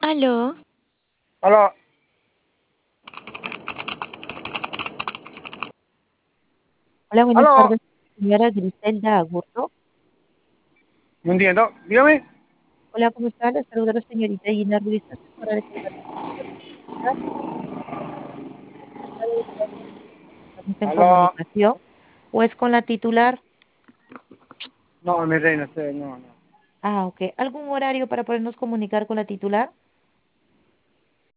Aló, Hola, Hola, buenas aló, tardes, señora Griselda Agurto. no entiendo, dígame. Hola, ¿cómo está? La saluda la señorita Gina Ruiz, asesora de contacto. ¿Estamos en Aló, comunicación o es con la titular? no, mi reina, no, no. Ah, ok. ¿Algún horario para podernos comunicar con la titular?